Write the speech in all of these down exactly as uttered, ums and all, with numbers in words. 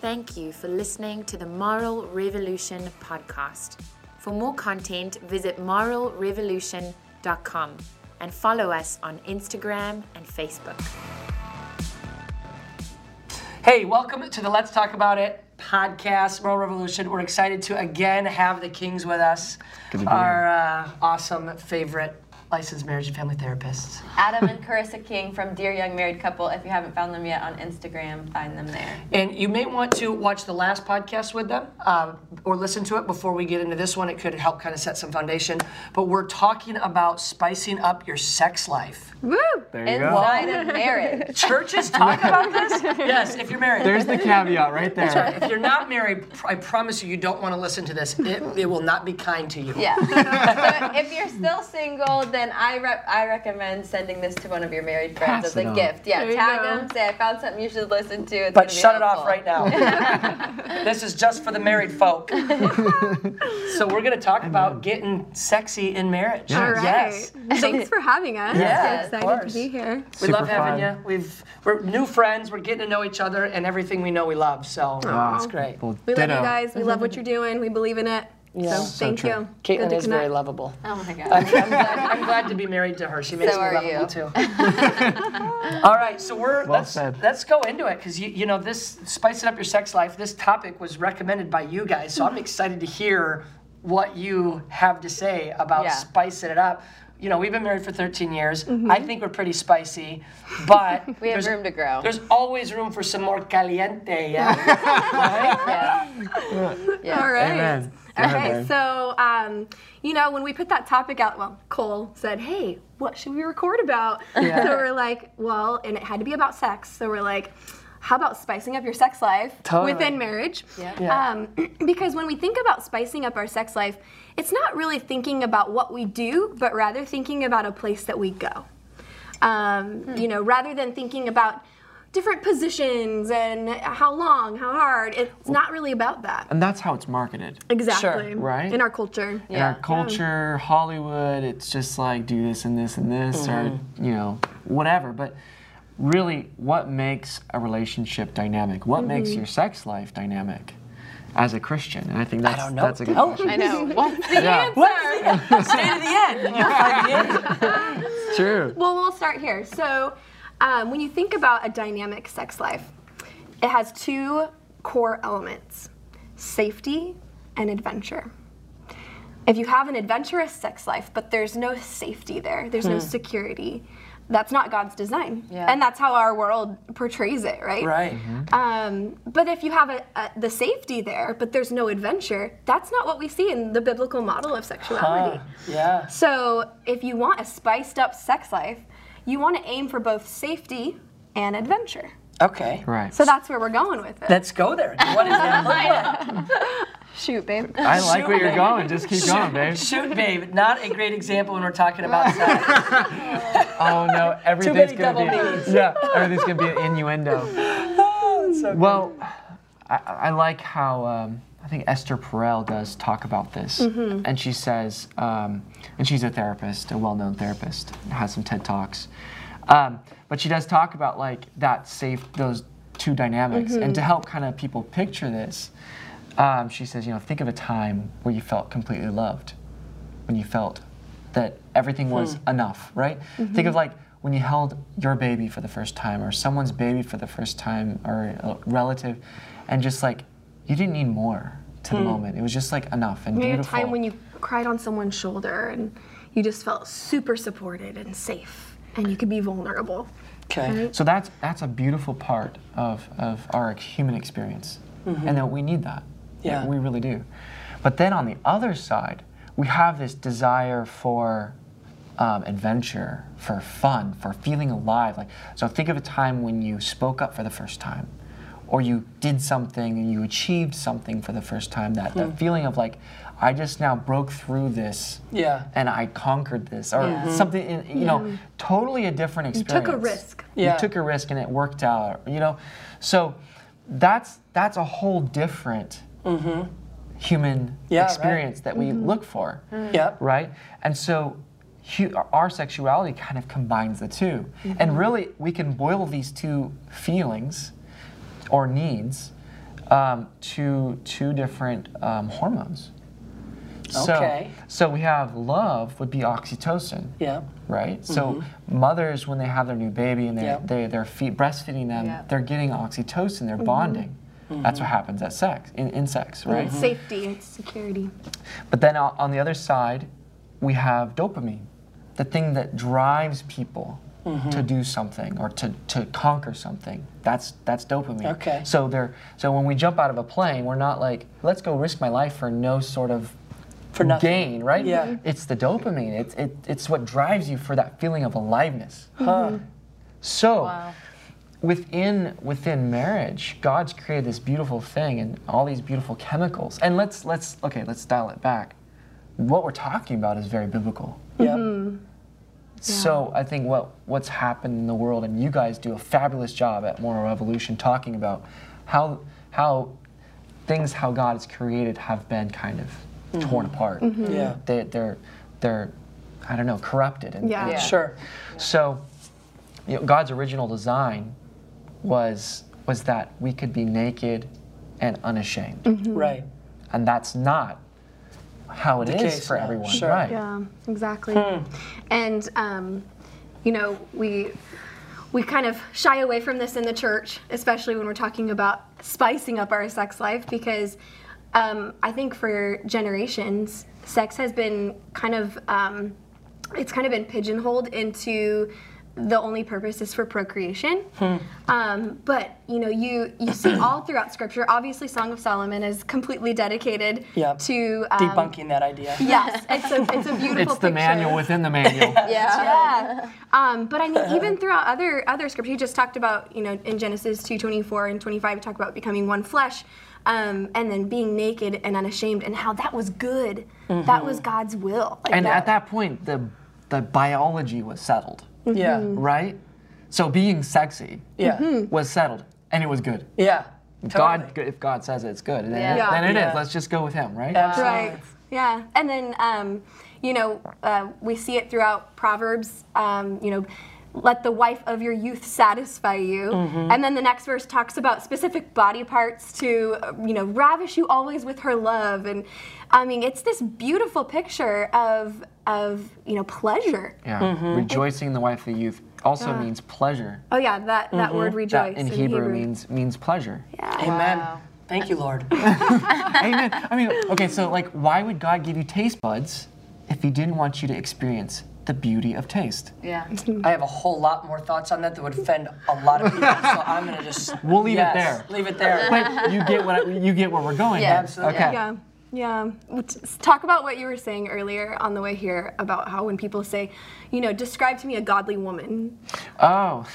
thank you for listening to the Moral Revolution podcast. For more content, visit moral revolution dot com and follow us on Instagram and Facebook. Hey, welcome to the Let's Talk About It podcast, Moral Revolution. We're excited to again have the Kings with us, our uh, awesome favorite licensed marriage and family therapists. Adam and Carissa King from Dear Young Married Couple. If you haven't found them yet on Instagram, find them there. And you may want to watch the last podcast with them uh, or listen to it before we get into this one. It could help kind of set some foundation. But we're talking about spicing up your sex life. Woo! There you Inside go. of marriage. Churches talk about this? Yes, if you're married. There's the caveat right there. That's right. If you're not married, I promise you, you don't want to listen to this. It, it will not be kind to you. Yeah. So if you're still single, then I re- I recommend sending this to one of your married friends Pass as it a on. gift. Yeah, There you tag go. them, say I found something you should listen to. It's But gonna be shut it off helpful. right now. This is just for the married folk. So we're going to talk about getting sexy in marriage. Yeah. All right. Yes. Thanks for having us. Yeah, We're of excited course. to be here. We Super love having fun. you. We've we're new friends. We're getting to know each other, and everything we know we love. So Wow. it's great. Well, We love ditto. you guys. We love what you're doing. We believe in it. Yeah. So So thank true. you. Caitlin Good to is very connect. lovable. Oh my God. I'm, I'm, glad, I'm glad to be married to her. She makes So me are lovable you. too. All right, so we're Well let's said. let's go into it because you you know this spicing up your sex life. This topic was recommended by you guys, so I'm excited to hear what you have to say about Yeah. spicing it up. You know, we've been married for thirteen years. I think we're pretty spicy, but We have there's, room to grow. there's always room for some more caliente. Yeah, right? Yeah. Yeah. All right. Amen. Go All ahead, right. babe. So, um, you know, when we put that topic out, well, Cole said, "Hey, what should we record about?" Yeah. So we're like, well, and it had to be about sex. So we're like, how about spicing up your sex life Totally. within marriage? Yeah. Yeah. Um, because when we think about spicing up our sex life, it's not really thinking about what we do, but rather thinking about a place that we go. Um, You know, rather than thinking about different positions and how long, how hard, it's not really about that. And that's how it's marketed. Exactly. Right? In our culture. In Yeah. our culture, Hollywood, it's just like do this and this and this, or you know, whatever. But really, what makes a relationship dynamic? What makes your sex life dynamic as a Christian? And I think that's don't know. that's a good. Oh. I know. What's the Yeah. answer? Stay to the end. You'll find the answer. True. Well, we'll start here. So, um, when you think about a dynamic sex life, it has two core elements: safety and adventure. If you have an adventurous sex life, but there's no safety there, there's no security, that's not God's design. Yeah. And that's how our world portrays it, right? Right. Um, but if you have a, a, the safety there, but there's no adventure, that's not what we see in the biblical model of sexuality. Huh. Yeah. So if you want a spiced up sex life, you want to aim for both safety and adventure. Okay. Right. So that's where we're going with it. Let's go there. What does that look like? Shoot, babe. I like where you're babe. going. Just keep going, babe. Shoot, babe. Not a great example when we're talking about sex. Oh no, everything's many gonna double be meanings. yeah, everything's gonna be an innuendo. So Well, I, I like how um, I think Esther Perel does talk about this, and she says, um, and she's a therapist, a well-known therapist, has some TED Talks, um, but she does talk about like that safe, those two dynamics, and to help kind of people picture this, um, she says, you know, think of a time where you felt completely loved, when you felt that everything was enough, right? Think of like when you held your baby for the first time, or someone's baby for the first time, or a relative, and just like you didn't need more to the moment. It was just like enough and Maybe a beautiful. time when you cried on someone's shoulder and you just felt super supported and safe, and you could be vulnerable. Okay. So that's that's a beautiful part of, of our human experience, and that we need that. Yeah. We really do. But then on the other side, we have this desire for um, adventure, for fun, for feeling alive. Like, so think of a time when you spoke up for the first time, or you did something and you achieved something for the first time. That, that feeling of like, I just now broke through this, Yeah. and I conquered this, or Yeah. something. in- You know, totally a different You experience. took a risk. Yeah. You took a risk and it worked out. You know, so that's that's a whole different human Yeah, right. experience that we look for, Yep. right? And so hu- our sexuality kind of combines the 2 And really, we can boil these two feelings or needs um, to two different um, hormones. So, Okay. so we have love would be oxytocin, Yeah. right? So mothers, when they have their new baby and they Yeah. they they're feed, breastfeeding them, Yeah. they're getting oxytocin. They're bonding. That's what happens at sex in, in sex, right? Safety and security. But then on on the other side, we have dopamine, the thing that drives people to do something or to, to conquer something. That's that's dopamine. Okay. So they're so when we jump out of a plane, we're not like, let's go risk my life for no sort of For nothing. gain, right? Yeah. Mhm. It's the dopamine. It's it, it's what drives you for that feeling of aliveness. Huh. So Wow. within within marriage, God's created this beautiful thing and all these beautiful chemicals. And let's let's okay, let's dial it back. What we're talking about is very biblical. Yeah. So I think what what's happened in the world, and you guys do a fabulous job at Moral Revolution talking about how how things how God has created have been kind of torn apart. Yeah. They, they're they're I don't know corrupted. And, Yeah. and- Yeah. Sure. So you know, God's original design was was that we could be naked and unashamed, Right. and that's not how it is The case for now, everyone, sure. right? Yeah, exactly. And um, you know, we we kind of shy away from this in the church, especially when we're talking about spicing up our sex life, because um, I think for generations, sex has been kind of um, it's kind of been pigeonholed into the only purpose is for procreation. Um, but you know, you you see all throughout Scripture. Obviously, Song of Solomon is completely dedicated Yep. to um, Debunking that idea. Yes, it's a it's a beautiful. It's the picture. manual within the manual. Yeah. Um, but I mean, even throughout other other scripture, you just talked about, you know, in Genesis two twenty-four and twenty-five, you talk about becoming one flesh, um, and then being naked and unashamed, and how that was good. That was God's will. Like And at that point, the the biology was settled, Yeah. right? So being sexy Yeah. was settled, and it was good. Yeah. God, Totally. if God says it's good, then, Yeah. it, then it is. Yeah. Let's just go with Him, right? Absolutely. Right. Yeah. And then, um, you know, uh, we see it throughout Proverbs. Um, you know, let the wife of your youth satisfy you. And then the next verse talks about specific body parts to, uh, you know, ravish you always with her love. And I mean, it's this beautiful picture of, of you know, pleasure. Yeah. Rejoicing in the wife of the youth also Yeah. means pleasure. Oh yeah, that, that word rejoice That in Hebrew, means means pleasure. Yeah. Amen. Wow. Thank you, Lord. Amen. I mean, okay, so like, why would God give you taste buds if He didn't want you to experience the beauty of taste? Yeah. I have a whole lot more thoughts on that that would offend a lot of people, so I'm gonna just We'll leave yes, it there. Leave it there. But you get what I, you get where we're going. Yeah, then. absolutely. Okay. Yeah, yeah. Which- Talk about what you were saying earlier on the way here about how when people say, you know, describe to me a godly woman. Oh,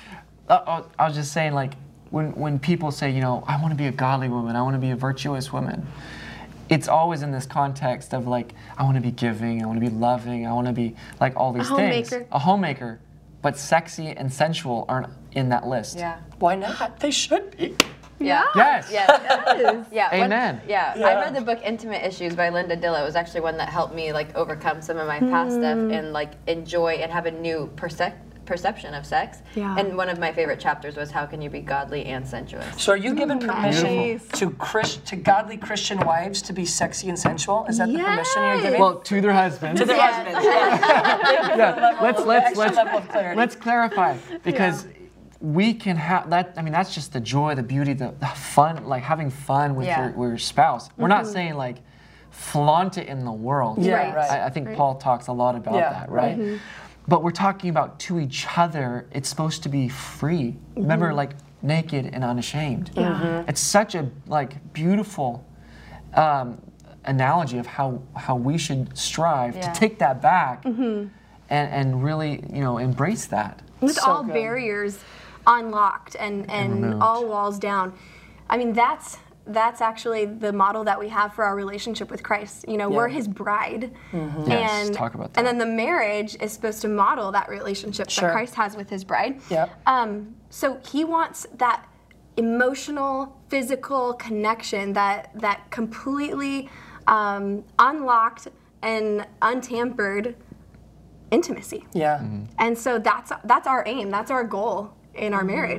Uh, I was just saying, like, when when people say, you know, I want to be a godly woman, I want to be a virtuous woman, it's always in this context of like, I want to be giving, I want to be loving, I want to be like all these A things. homemaker. A homemaker. But sexy and sensual aren't in that list. Yeah. Why not? They should be. Yeah. Yes. Yes. Yeah. when- Amen. yeah. Yeah. I read the book Intimate Issues by Linda Dilla. It was actually one that helped me like overcome some of my past stuff and like enjoy and have a new percep- perception of sex. Yeah. And one of my favorite chapters was how can you be godly and sensuous? So are you giving permission Nice. to Chris, to godly Christian wives to be sexy and sensual? Is that the permission you're Yes. giving? Well, to their husbands. to their Yeah. husbands. yeah. Let's let's extra let's level of clarity. let's clarify because we can have that. I mean, that's just the joy, the beauty, the, the fun, like having fun with Yeah. your with your spouse. We're not saying like flaunt it in the world. Yeah, Right. right. I, I think Paul talks a lot about Yeah, that, right? But we're talking about to each other. It's supposed to be free. Remember, like naked and unashamed. It's such a like beautiful um, analogy of how how we should strive Yeah. to take that back and and really you know embrace that. With So all good. barriers unlocked and, and removed. all walls down. I mean, that's that's actually the model that we have for our relationship with Christ. You know, we're Yeah. His bride, Yes, and talk about and that. then the marriage is supposed to model that relationship Sure. that Christ has with His bride. Yep. Um, so He wants that emotional, physical connection that that completely um, unlocked and untampered intimacy. Yeah. And so that's that's our aim. That's our goal in our marriage.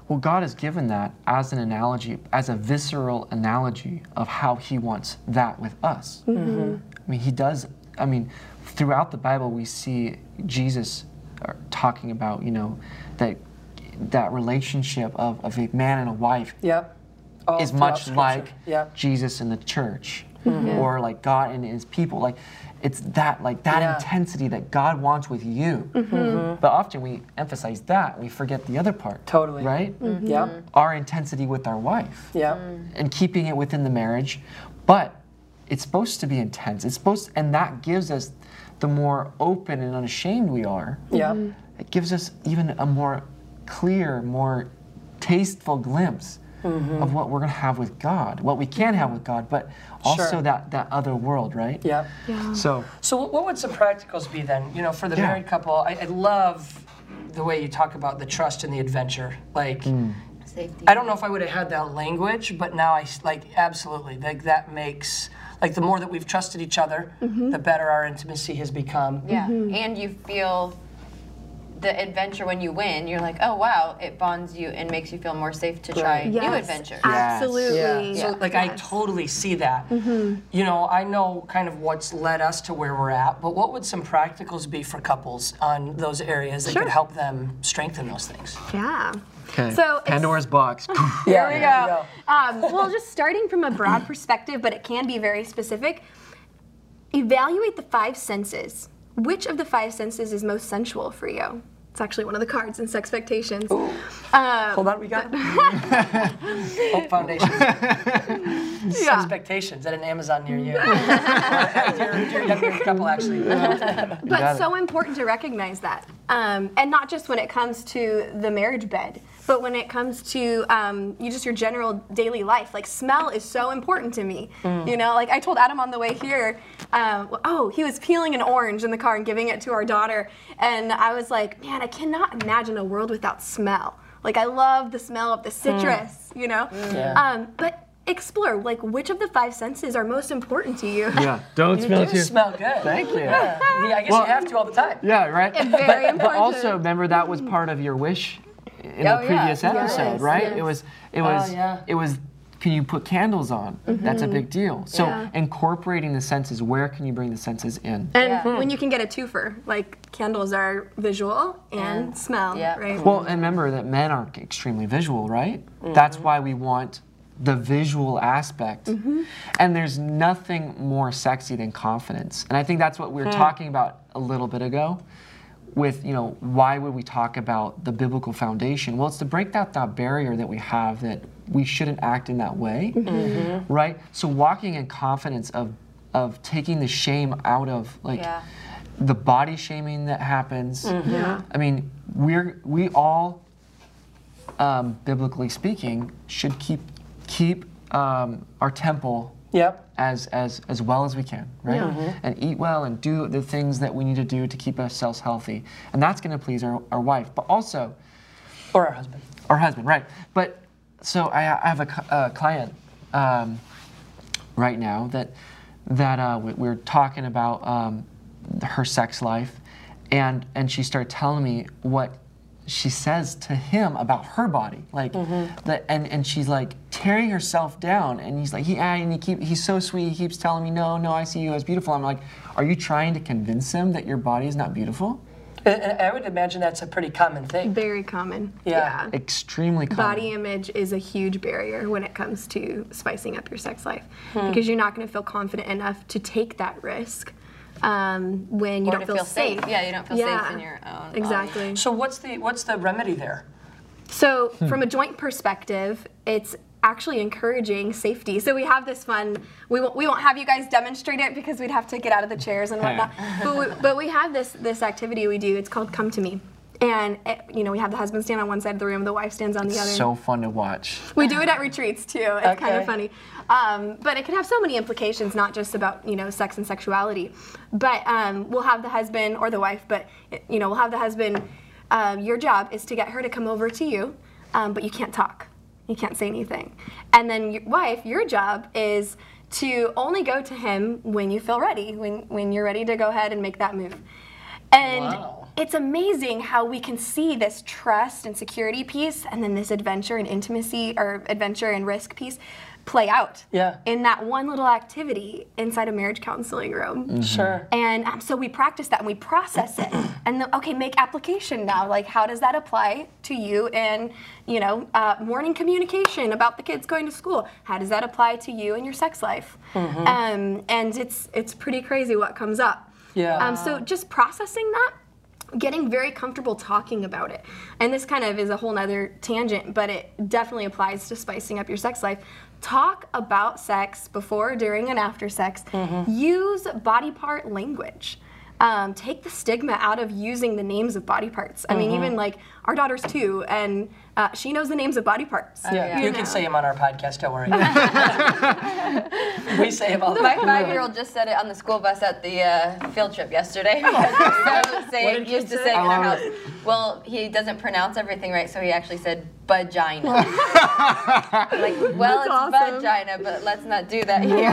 well, God has given that as an analogy, as a visceral analogy of how he wants that with us. Mm-hmm. I mean, he does, I mean, throughout the Bible, we see Jesus uh, talking about, you know, that that relationship of, of a man and a wife Yep. All is throughout much Scripture. like Yep. Jesus and the church, Mm-hmm. or like God and his people. Like, it's that, like that Yeah. intensity that God wants with you. Mm-hmm. But often we emphasize that, we forget the other part. Totally. Right? Mm-hmm. Yep. Our intensity with our wife. Yep. And keeping it within the marriage, but it's supposed to be intense. It's supposed, and that gives us, the more open and unashamed we are, Yep. it gives us even a more clear, more tasteful glimpse Mm-hmm. of what we're going to have with God, what we can have with God, but also Sure. that that other world, right? Yep. So So what- what would some practicals be then? You know, for the Yeah. married couple, I, I love the way you talk about the trust and the adventure. Like, Mm. Safety. I don't know if I would have had that language, but now I s- like absolutely like that makes like the more that we've trusted each other, the better our intimacy has become. Yeah, and you feel the adventure when you win. You're like, oh wow, it bonds you and makes you feel more safe to try Right. new Yes. adventures. Absolutely. Yeah. So like I Yes. totally see that. You know, I know kind of what's led us to where we're at, but what would some practicals be for couples on those areas that Sure. could help them strengthen those things? Yeah. okay. So it's- Pandora's box. Here we go. Um, well, just starting from a broad perspective, but it can be very specific. Evaluate the five senses. Which of the five senses is most sensual for you? It's actually one of the cards in Sexpectations. Um, Hold on, we got Hope Foundation. yeah. Expectations at an Amazon near you. Or your, your younger couple, actually. got But it. so important to recognize that. Um, and not just when it comes to the marriage bed, but when it comes to um, you just your general daily life. Like smell is so important to me. You know, like I told Adam on the way here, um, oh, he was peeling an orange in the car and giving it to our daughter. And I was like, man, I cannot imagine a world without smell. Like I love the smell of the citrus, you know? Yeah. Um, but explore, like which of the five senses are most important to you? Yeah. Don't You smell do too. smell good. Thank you. Yeah, Yeah, I guess Well- you have to all the time. Yeah, right. Very but, but important. also remember that was part of your wish in Oh, the yeah. previous episode, Yes, right? yes. It was it was Oh, yeah. it was can you put candles on? That's a big deal. So Yeah. incorporating the senses, where can you bring the senses in? And Yeah. when you can get a twofer, like candles are visual and And- smell, yeah. right? Well, and remember that men are extremely visual, right? That's why we want the visual aspect. And there's nothing more sexy than confidence. And I think that's what we were talking about a little bit ago with, you know, why would we talk about the biblical foundation? Well, it's to break that, that barrier that we have that we shouldn't act in that way, right? So walking in confidence of of taking the shame out of like Yeah. the body shaming that happens. Yeah. I mean, we're we all, um, biblically speaking, should keep keep um, our temple Yep. as as as well as we can, right? And eat well and do the things that we need to do to keep ourselves healthy, and that's going to please our, our wife, but also Or our husband. our husband, right? But so I, I have a, cu- a client um, right now that that uh, we, we're talking about um, her sex life, and and she started telling me what she says to him about her body, like that, and and she's like tearing herself down, and he's like, he and he keep he's so sweet, he keeps telling me, no, no, I see you as beautiful. I'm like, are you trying to convince him that your body is not beautiful? And, and I would imagine that's a pretty common thing. Very common. Yeah. Extremely common. Body image is a huge barrier when it comes to spicing up your sex life because you're not going to feel confident enough to take that risk um, when you Or don't to feel, feel safe. Yeah, you don't feel safe in your own body. Exactly. So what's the what's the remedy there? So from a joint perspective, it's actually encouraging safety. So we have this fun, we won't, we won't have you guys demonstrate it because we'd have to get out of the chairs and whatnot. but, we, but we have this this activity we do, it's called Come to Me. And it, you know, we have the husband stand on one side of the room, the wife stands on the other. So fun to watch. We do it at retreats too. It's kind Okay. of funny, um, but it can have so many implications, not just about you know sex and sexuality. But um, we'll have the husband or the wife, but you know we'll have the husband. Um, your job is to get her to come over to you, um, but you can't talk, you can't say anything. And then your wife, your job is to only go to him when you feel ready, when when you're ready to go ahead and make that move. And Wow. it's amazing how we can see this trust and security piece and then this adventure and intimacy or adventure and risk piece play out Yeah. in that one little activity inside a marriage counseling room. Mm-hmm. Sure. And um, so we practice that and we process it. And the, okay, make application now. Like, how does that apply to you in, you know, uh, morning communication about the kids going to school? How does that apply to you in your sex life? Mm-hmm. Um, and it's it's pretty crazy what comes up. Yeah. Um, so just processing that, getting very comfortable talking about it. And this kind of is a whole nother tangent, but it definitely applies to spicing up your sex life. Talk about sex before, during, and after sex. Mm-hmm. Use body part language. Um, take the stigma out of using the names of body parts. I mm-hmm. mean, even like our daughter's two, and uh, she knows the names of body parts. Yeah, yeah. You, you can say them on our podcast, don't worry. We say them all the My time. five-year-old just said it on the school bus at the uh, field trip yesterday. So say, used to say in our house. Well, he doesn't pronounce everything right, so he actually said vagina. Like, well, That's it's awesome. vagina, but let's not do that here,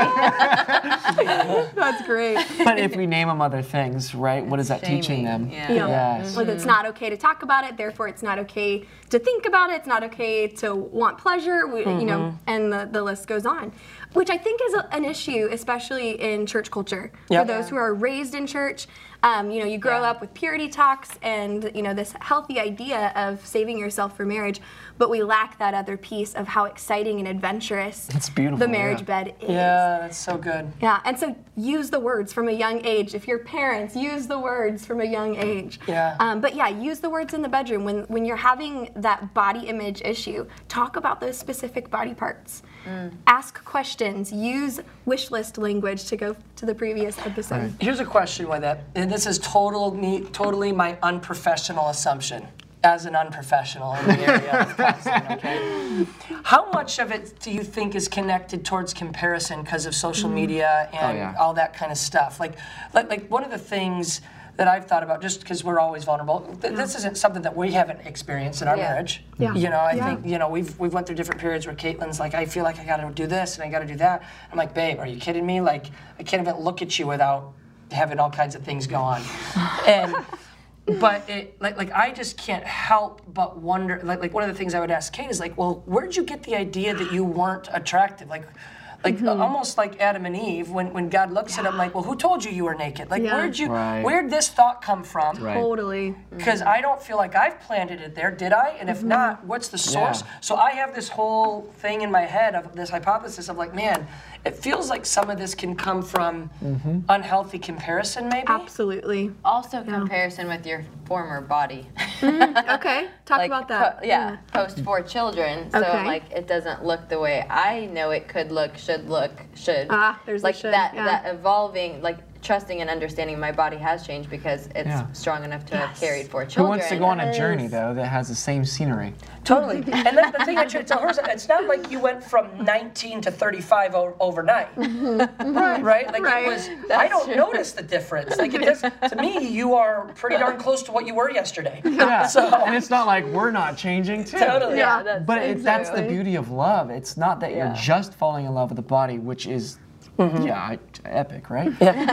buddy. That's great. But if we name them other things, right? What is that Shaming, teaching them? yeah. Yeah. Yes. Like, it's not okay to talk about it, therefore it's not okay to think about it, it's not okay to want pleasure, we, you know, and the, the list goes on. Which I think is a, an issue, especially in church culture. Yep. For those who are raised in church, um, you know, you grow Yeah. up with purity talks and, you know, this healthy idea of saving yourself for marriage, but we lack that other piece of how exciting and adventurous It's beautiful, the marriage yeah. bed is. Yeah, that's so good. Yeah, and so use the words from a young age. If you're parents, use the words from a young age. Yeah. Um, but yeah, use the words in the bedroom. When when you're having that body image issue, talk about those specific body parts. Mm. Ask questions. Use wish list language to go to the previous episode. Right. Here's a question with it, and this is total me, totally my unprofessional assumption as an unprofessional in the area of counseling, okay? How much of it do you think is connected towards comparison because of social media and Oh, yeah. all that kind of stuff? Like, like, like one of the things that I've thought about, just because we're always vulnerable, th- this isn't something that we haven't experienced in our Yeah. marriage. Yeah. You know, I Yeah. think, you know, we've we've went through different periods where Caitlin's like, I feel like I gotta do this and I gotta do that. I'm like, babe, are you kidding me? Like, I can't even look at you without having all kinds of things go on. And but it like like I just can't help but wonder, like like one of the things I would ask Kate is like, well, where'd you get the idea that you weren't attractive? Like like Mm-hmm. uh, almost like Adam and Eve when, when God looks at them like, well, who told you you were naked? Like Yeah. where'd you Right. where'd this thought come from? Right. Totally. Because I don't feel like I've planted it there, did I? And if Mm-hmm. not, what's the source? Yeah. So I have this whole thing in my head of this hypothesis of like, man, it feels like some of this can come from unhealthy comparison, maybe. Absolutely. Also, comparison with your former body. Okay, talk like, about that. po- yeah, post four children. So Okay. like it doesn't look the way I know it could look, should look, should. Ah, there's the like should, that yeah. that evolving, like trusting and understanding my body has changed because it's Yeah. strong enough to have Yes. carried four Who children. wants to go on a journey though that has the same scenery? Totally. And then the thing I should tell her is that it's not like you went from nineteen to thirty-five o- overnight. Right. Right? Like Right. it was, I That's don't true. notice the difference. Like it is, to me, you are pretty darn close to what you were yesterday. Yeah. So, And it's not like we're not changing too. Totally. Yeah, that's But it, that's the Exactly. beauty of love. It's not that Yeah. you're just falling in love with the body, which is, yeah, I- epic, right?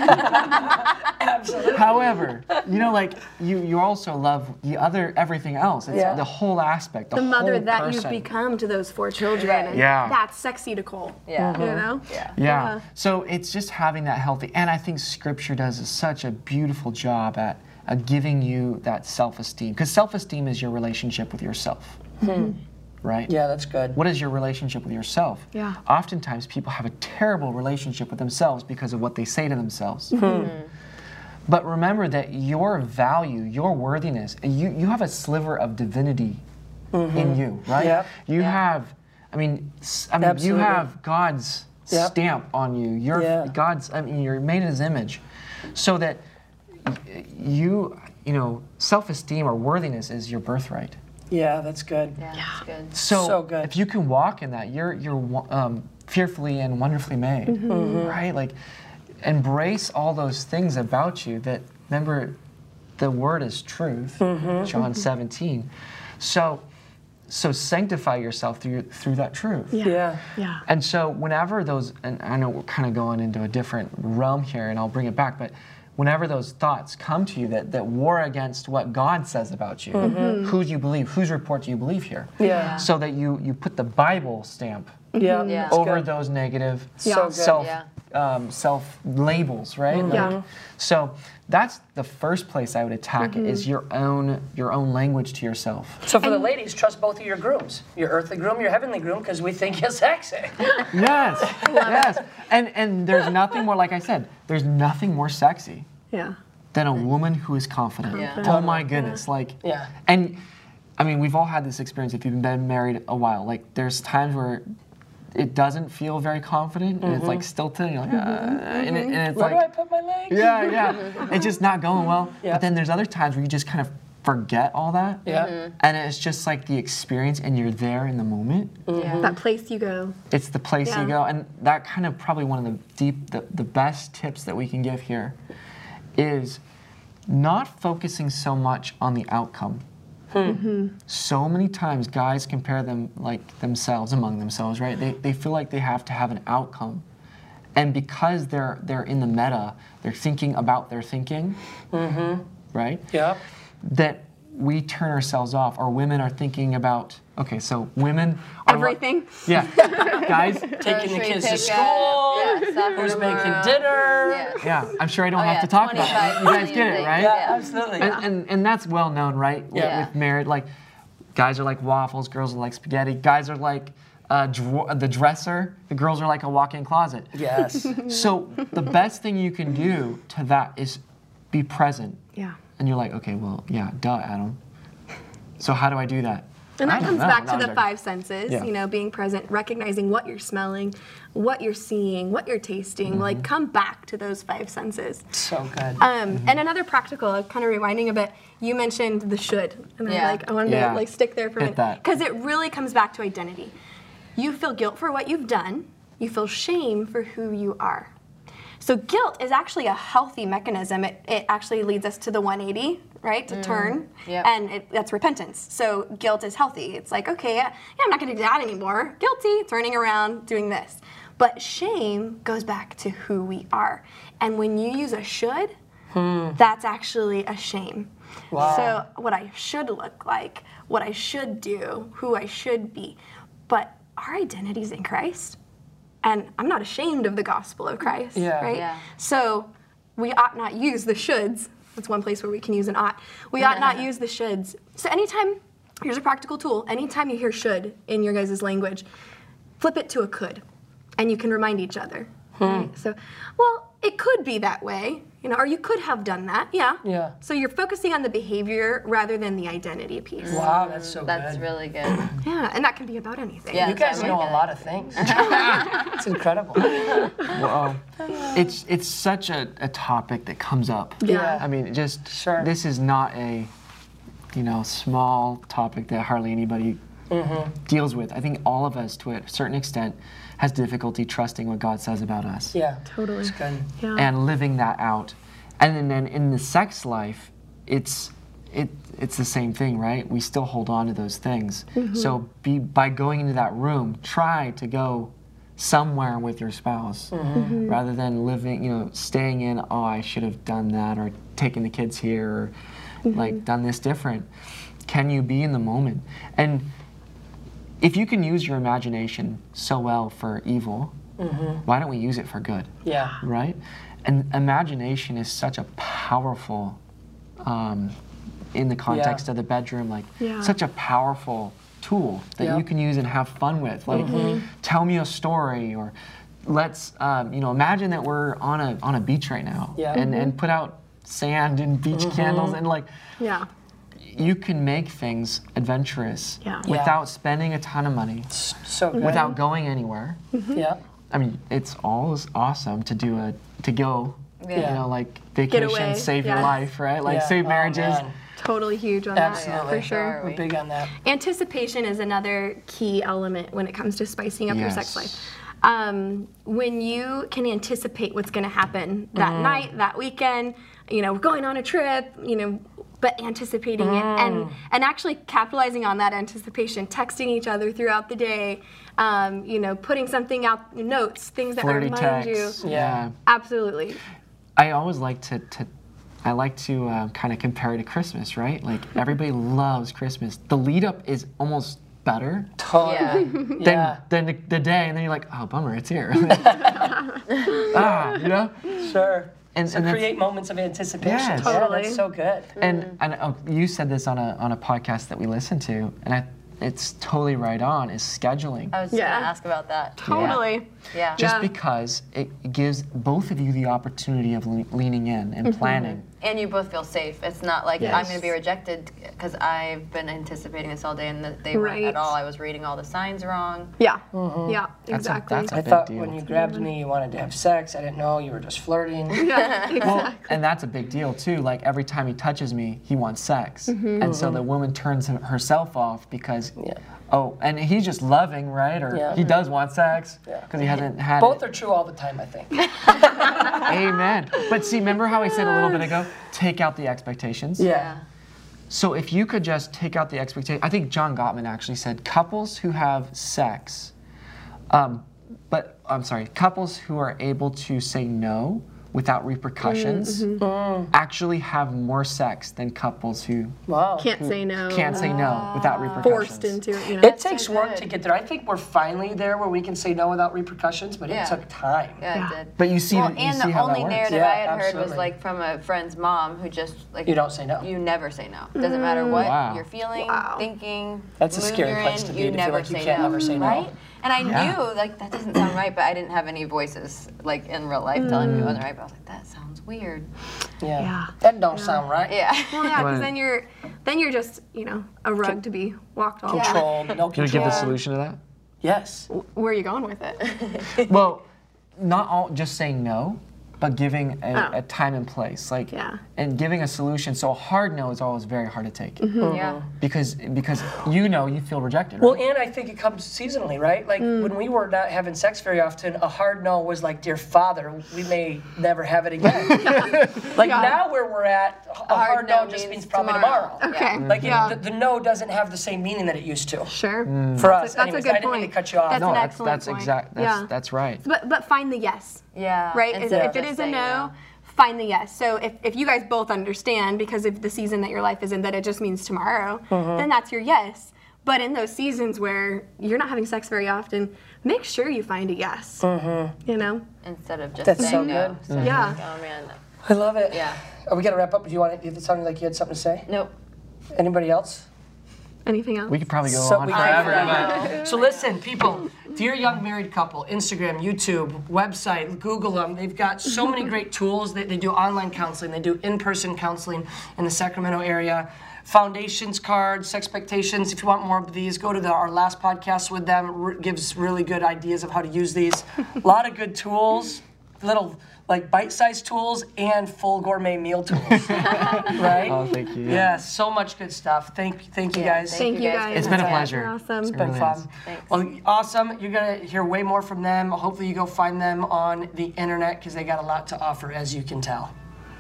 absolutely. However, you know, like you, you also love the other everything else. It's Yeah. the whole aspect, the, The mother whole that person. you've become to those four children. Right. And Yeah. That's sexy to Cole. Yeah. You know? Yeah. Yeah. Yeah. So it's just having that healthy, and I think Scripture does such a beautiful job at, at giving you that self-esteem, because self-esteem is your relationship with yourself, right? Yeah, that's good. What is your relationship with yourself? Yeah. Oftentimes, people have a terrible relationship with themselves because of what they say to themselves. But remember that your value, your worthiness, you, you have a sliver of divinity in you, right? Yep. You Yeah. have, I mean, s- I mean, Absolutely. you have God's Yep. stamp on you. You're Yeah. God's. I mean, you're made in His image, so that y- you, you know, self-esteem or worthiness is your birthright. Yeah, that's good. Yeah, that's good. So, So good. if you can walk in that, you're you're wo- um, fearfully and wonderfully made, Mm-hmm. right? Like, embrace all those things about you. That remember, the word is truth. Mm-hmm. John seventeen. So, so sanctify yourself through through that truth. Yeah. Yeah. And so whenever those, and I know we're kind of going into a different realm here, and I'll bring it back, but whenever those thoughts come to you that, that war against what God says about you, mm-hmm. who do you believe, whose report do you believe here? Yeah. So that you, you put the Bible stamp Yeah. Yeah. over good. those negative So good. self Yeah. um, self labels, right? Like, Yeah. So that's the first place I would attack Mm-hmm. it is your own your own language to yourself. So for the ladies, trust both of your grooms, your earthly groom, your heavenly groom, because we think you're sexy. Yes, yes. And and there's nothing more, like I said, there's nothing more sexy Yeah. than a woman who is confident. Yeah. Oh my goodness, like, Yeah. and I mean, we've all had this experience if you've been married a while. Like, there's times where it doesn't feel very confident, and it's like stilted, and you're like, uh, and, it, and it's Where do I like, put my legs? yeah, yeah, it's just not going well. Yeah. But then there's other times where you just kind of forget all that, Yeah. and it's just like the experience, and you're there in the moment. Yeah. That place you go. It's the place Yeah. you go, and that kind of probably one of the deep, the, the best tips that we can give here is not focusing so much on the outcome. Mm-hmm. So many times guys compare them like themselves among themselves, right? They, they feel like they have to have an outcome. And because they're they're in the meta, they're thinking about their thinking, right? Yeah. That we turn ourselves off, or women are thinking about, okay, so women are Everything. Yeah, guys, Taking the Grocery kids to pickup. school. Yeah, soccer Who's making tomorrow. dinner? Yeah. yeah, I'm sure I don't Oh, have yeah, to talk about twenty-five it. You guys get million it, things. right? Yeah, Yeah. absolutely. And, and and that's well known, right? With- Yeah. With married, like, guys are like waffles, girls are like spaghetti. Guys are like uh, dr- the dresser. The girls are like a walk-in closet. Yes. So the best thing you can do to that is be present. Yeah. And you're like, okay, well, yeah, duh, Adam. So how do I do that? And I that don't comes know. back No, to I'm the joking. five senses, Yeah. you know, being present, recognizing what you're smelling, what you're seeing, what you're tasting. Mm-hmm. Like, come back to those five senses. So good. Um, And another practical, kind of rewinding a bit, you mentioned the should. And I Yeah. like I wanted Yeah. to like stick there for a Hit minute. that. Because it really comes back to identity. You feel guilt for what you've done, you feel shame for who you are. So guilt is actually a healthy mechanism. It, it actually leads us to the one eighty, right? To turn. Yep. And it, that's repentance. So guilt is healthy. It's like, okay, yeah, yeah, I'm not going to do that anymore. Guilty, turning around, doing this. But shame goes back to who we are. And when you use a should, that's actually a shame. Wow. So what I should look like, what I should do, who I should be. But our identity's in Christ. And I'm not ashamed of the gospel of Christ, Yeah. right? Yeah. So we ought not use the shoulds. That's one place where we can use an ought. We ought not use the shoulds. So anytime, here's a practical tool. Anytime you hear should in your guys' language, flip it to a could. And you can remind each other. Right? So, well, it could be that way, you know, or you could have done that, yeah. Yeah. So you're focusing on the behavior rather than the identity piece. Wow, that's so That's good. really good. Yeah, and that can be about anything. Yeah. You guys That's know really a good. lot of things. It's incredible. Well, it's it's such a, a topic that comes up. Yeah. I mean, just Sure. this is not a, you know, small topic that hardly anybody deals with. I think all of us, to a certain extent, has difficulty trusting what God says about us Yeah. Totally. It's good. Yeah. and living that out. And then, then in the sex life, it's it it's the same thing, right? We still hold on to those things. So be by going into that room, try to go somewhere with your spouse rather than living, you know, staying in, oh, I should have done that, or taken the kids here, or like done this different. Can you be in the moment? And if you can use your imagination so well for evil, why don't we use it for good? Yeah. Right? And imagination is such a powerful, um, in the context Yeah. of the bedroom, like Yeah. such a powerful tool that Yeah. you can use and have fun with. Like, tell me a story, or let's, um, you know, imagine that we're on a on a beach right now, Yeah. and and put out sand and beach candles, and like Yeah. you can make things adventurous Yeah. Yeah. without spending a ton of money, So good. without going anywhere. Yeah. I mean, it's always awesome to do a to go, Yeah. you know, like vacation, away, save your yes. life, right? Like Yeah. save Oh, marriages. man. Totally huge on Absolutely. that, for sure. Are We're we? big on that. Anticipation is another key element when it comes to spicing up your sex Yes. life. Um, when you can anticipate what's going to happen that night, that weekend, you know, we're going on a trip, you know, but anticipating it and and actually capitalizing on that anticipation, texting each other throughout the day, um, you know, putting something out, notes, things that Flirty remind texts. you. Yeah. Absolutely. I always like to, to I like to uh, kind of compare it to Christmas, right? Like everybody loves Christmas. The lead up is almost better Totally. Yeah. than, Yeah. than the, the day, and then you're like, oh, bummer, it's here. ah, you know? Sure. And, So and that's- create moments of anticipation. Yes. Yeah, Totally. that's so good. And and oh, you said this on a on a podcast that we listened to, and I, it's totally right on. Is scheduling. I was Yeah. gonna ask about that. Totally. Yeah. Just Yeah. because it gives both of you the opportunity of le- leaning in and planning. And you both feel safe. It's not like Yes. I'm going to be rejected because I've been anticipating this all day and that they Right. weren't at all. I was reading all the signs wrong. Yeah. Mm-hmm. Yeah. That's a- Exactly. that's a- I big thought deal. when you grabbed me, you wanted to have sex. I didn't know you were just flirting. yeah. Exactly. Well, and that's a big deal too. Like every time he touches me, he wants sex, and so the woman turns him- herself off because, Yeah. oh, and he's just loving, right? Or Yeah. he does want sex Yeah. because he hasn't had Both it. are true all the time, I think. Amen. But see, remember how I said a little bit ago? Take out the expectations. Yeah. So if you could just take out the expectation, I think John Gottman actually said couples who have sex, um, but I'm sorry, couples who are able to say no without repercussions actually have more sex than couples who Wow. Can't say no. can't say no without repercussions. Forced into it. You know. It takes so work good. to get there. I think we're finally there where we can say no without repercussions, but Yeah. it took time. Yeah, Yeah. it did. But you see, Well, you and see the how only that works. narrative Yeah, I had heard absolutely. was like from a friend's mom who just like You don't say no. You never say no. Doesn't matter what Wow. you're feeling, Wow. thinking. That's a mood scary you're place in, to be, You to feel never like you say can't no, ever say no. right? And I Yeah. knew like that doesn't sound right, but I didn't have any voices like in real life telling me it wasn't right. But I was like, that sounds weird. Yeah. Yeah. That don't sound right. Yeah. Well, yeah, Right. because then you're, then you're just, you know, a rug to be walked all over. Controlled, no Can you control. give the solution to that? Yes. Where are you going with it? Well, not all just saying no, but giving a, Oh. a time and place, like, Yeah. and giving a solution. So a hard no is always very hard to take Yeah. because because you know you feel rejected. Well, Right? and I think it comes seasonally, right? Like when we were not having sex very often, a hard no was like, "Dear Father, we may never have it again." like Yeah. now where we're at, a hard, hard no no just means means probably tomorrow. tomorrow. Okay. Like it- Yeah. the, the no doesn't have the same meaning that it used to. Sure. For us, That's a anyways, good I didn't mean point. to cut you off. That's no, an that's excellent that's point. exact. That's Yeah. that's right. But but find the yes. Yeah. Right? Instead If, of if it just is a saying no, find the yes. So if, if you guys both understand because of the season that your life is in that it just means tomorrow, then that's your yes. But in those seasons where you're not having sex very often, make sure you find a yes. You know? Instead of just That's saying so no. good. So Yeah. like, oh man. I love it. Yeah. Are we gonna wrap up? Do you want? It sounded like you had something to say. Nope. Anybody else? Anything else? We could probably go So on we forever. can- So listen, people, Dear Young Married Couple, Instagram, YouTube, website, Google them. They've got so many great tools. They, they do online counseling. They do in-person counseling in the Sacramento area. Foundations cards, expectations. If you want more of these, go to the, our last podcast with them. R- gives really good ideas of how to use these. A lot of good tools, little like bite-sized tools and full gourmet meal tools. Right? Oh, thank you. Yeah, so much good stuff. Thank, thank you Yeah, guys. Thank you guys. It's been a Yeah. pleasure. You're awesome. It It's been really fun. is. Thanks. Well, awesome. You're going to hear way more from them. Hopefully, you go find them on the internet because they got a lot to offer, as you can tell.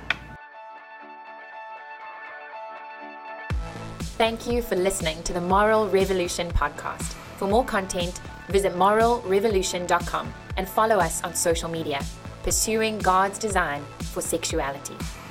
Thank you for listening to the Moral Revolution podcast. For more content, visit moral revolution dot com and follow us on social media, pursuing God's design for sexuality.